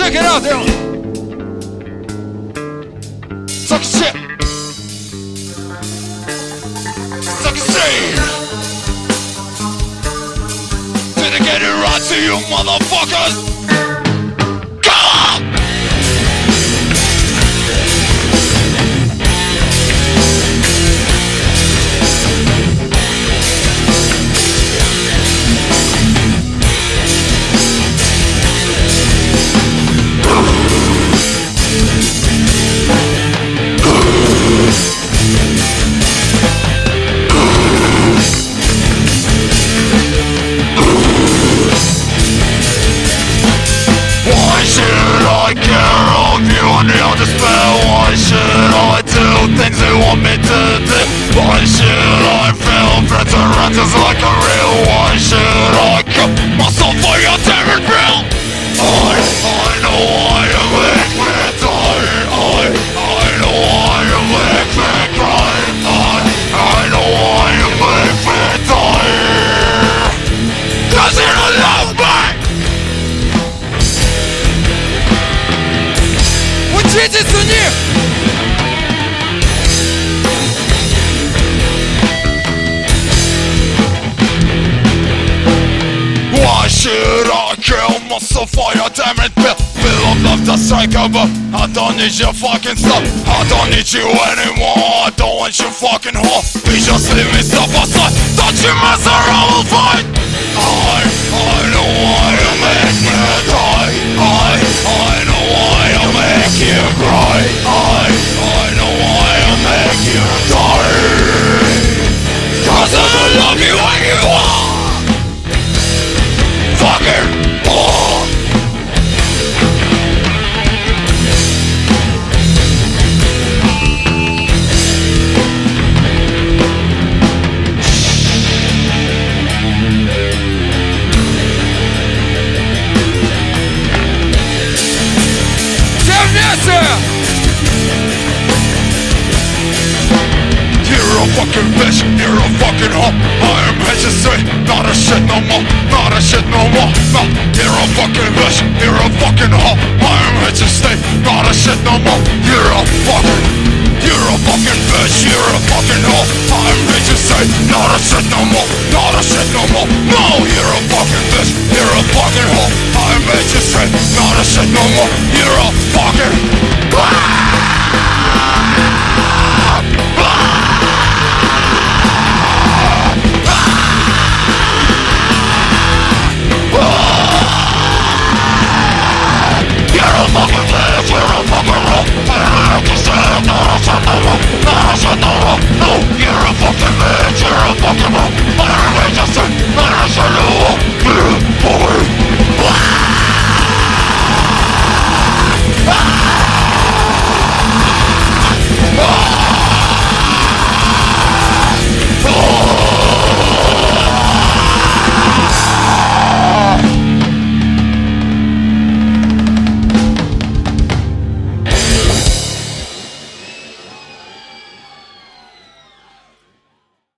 Check it out, Dylan. Suck shit. Suck shit. Didn't get it right to you motherfuckers. Why should I do things they want me to do? Why should I feel veterans like a real? Why should I kill myself for your damn bill? I know why you make me die. I know why you make me cry. I know why you make me die. 'Cause you don't love me. Учитесь у них! Why should I kill myself for your damn it bill? Bill of love to psycho, but I don't need your fucking stuff. I don't need you anymore. I don't want you fucking whore. Please just leave me stuff aside. Don't you mess around, we'll fight. I know why you make me die. I know why you make you cry. I know why you make you die. 'Cause I don't love you anymore. Fucking whore. You're a fucking bitch, you're a fucking hoe. I am here to say, not a shit no more, not a shit no more. No, you're a fucking bitch, you're a fucking hoe. I am here to stay, not a shit no more. You're a fucking bitch, you're a fucking hoe. I am here to say, not a shit no more, not a shit no more. No, you're a fucking bitch, you're a fucking hoe. I am here to say, not a shit no more. You're a fucking